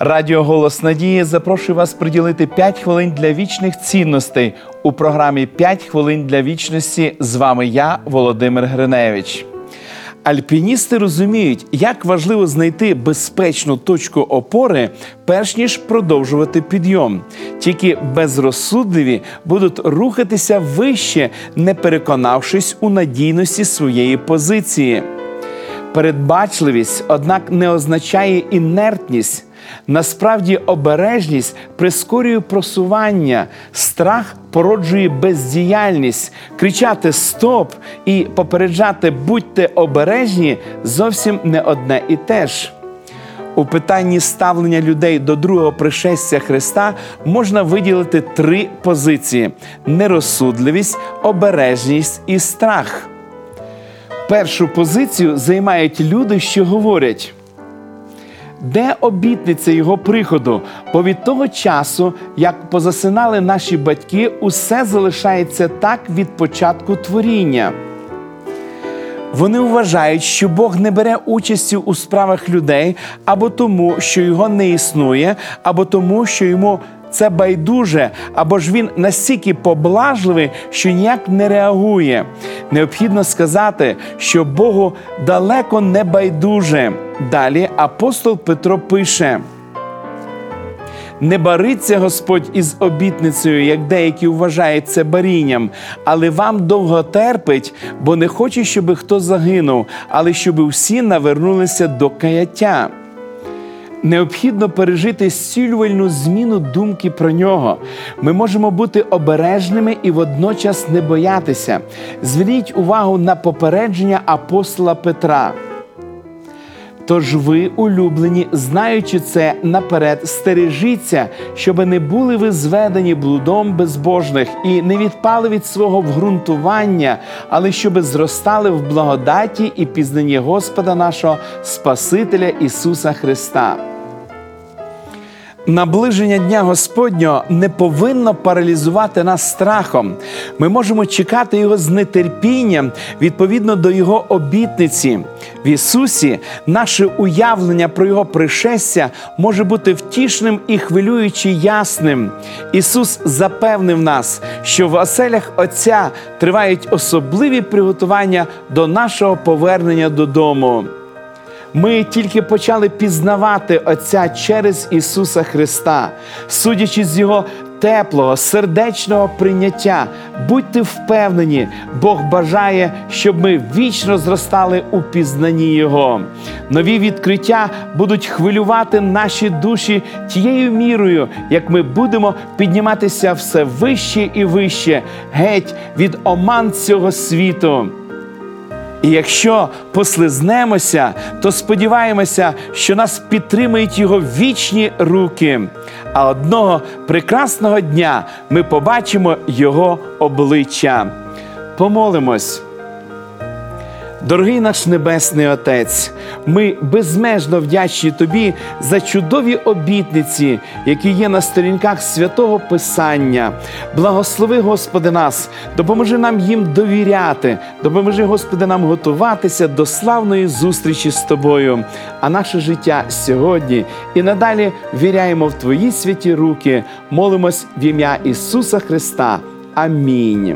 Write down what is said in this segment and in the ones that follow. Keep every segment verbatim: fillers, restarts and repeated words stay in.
Радіо «Голос Надії» запрошує вас приділити п'ять хвилин для вічних цінностей у програмі «п'ять хвилин для вічності». З вами я, Володимир Гриневич. Альпіністи розуміють, як важливо знайти безпечну точку опори, перш ніж продовжувати підйом. Тільки безрозсудливі будуть рухатися вище, не переконавшись у надійності своєї позиції. Передбачливість, однак, не означає інертність. Насправді, обережність прискорює просування, страх породжує бездіяльність. Кричати «стоп» і попереджати «будьте обережні» зовсім не одне і те ж. У питанні ставлення людей до другого пришестя Христа можна виділити три позиції – нерозсудливість, обережність і страх. Першу позицію займають люди, що говорять: де обітниця Його приходу? Бо від того часу, як позасинали наші батьки, усе залишається так від початку творіння. Вони вважають, що Бог не бере участі у справах людей або тому, що Його не існує, або тому, що Йому це байдуже, або ж Він настільки поблажливий, що ніяк не реагує. Необхідно сказати, що Богу далеко не байдуже. Далі апостол Петро пише: «Не бариться Господь із обітницею, як деякі вважають це барінням, але вам довго терпить, бо не хоче, щоб хто загинув, але щоб всі навернулися до каяття». Необхідно пережити зцілювальну зміну думки про Нього. Ми можемо бути обережними і водночас не боятися. Зверніть увагу на попередження апостола Петра. «Тож ви, улюблені, знаючи це наперед, стережіться, щоби не були ви зведені блудом безбожних і не відпали від свого вґрунтування, але щоби зростали в благодаті і пізнанні Господа нашого, Спасителя Ісуса Христа». Наближення Дня Господнього не повинно паралізувати нас страхом. Ми можемо чекати Його з нетерпінням відповідно до Його обітниці. В Ісусі наше уявлення про Його пришестя може бути втішним і хвилюючи ясним. Ісус запевнив нас, що в оселях Отця тривають особливі приготування до нашого повернення додому. Ми тільки почали пізнавати Отця через Ісуса Христа. Судячи з Його теплого, сердечного прийняття, будьте впевнені, Бог бажає, щоб ми вічно зростали у пізнанні Його. Нові відкриття будуть хвилювати наші душі тією мірою, як ми будемо підніматися все вище і вище, геть від оман цього світу. І якщо послизнемося, то сподіваємося, що нас підтримують Його вічні руки. А одного прекрасного дня ми побачимо Його обличчя. Помолимось. Дорогий наш Небесний Отець, ми безмежно вдячні Тобі за чудові обітниці, які є на сторінках Святого Писання. Благослови, Господи, нас, допоможи нам їм довіряти, допоможи, Господи, нам готуватися до славної зустрічі з Тобою. А наше життя сьогодні і надалі віряємо в Твої святі руки. Молимось в ім'я Ісуса Христа. Амінь.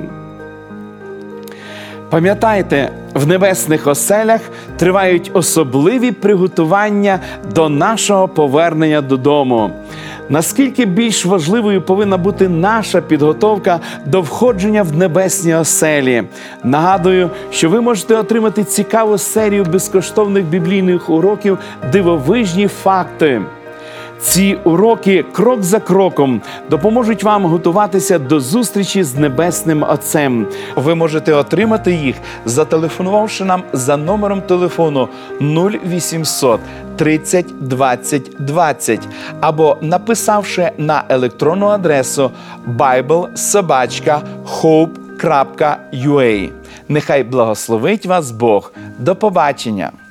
Пам'ятайте, в небесних оселях тривають особливі приготування до нашого повернення додому. Наскільки більш важливою повинна бути наша підготовка до входження в небесні оселі? Нагадую, що ви можете отримати цікаву серію безкоштовних біблійних уроків «Дивовижні факти». Ці уроки крок за кроком допоможуть вам готуватися до зустрічі з Небесним Отцем. Ви можете отримати їх, зателефонувавши нам за номером телефону нуль вісімсот тридцять двадцять двадцять або написавши на електронну адресу байбл собачка хоуп крапка ю а. Нехай благословить вас Бог. До побачення!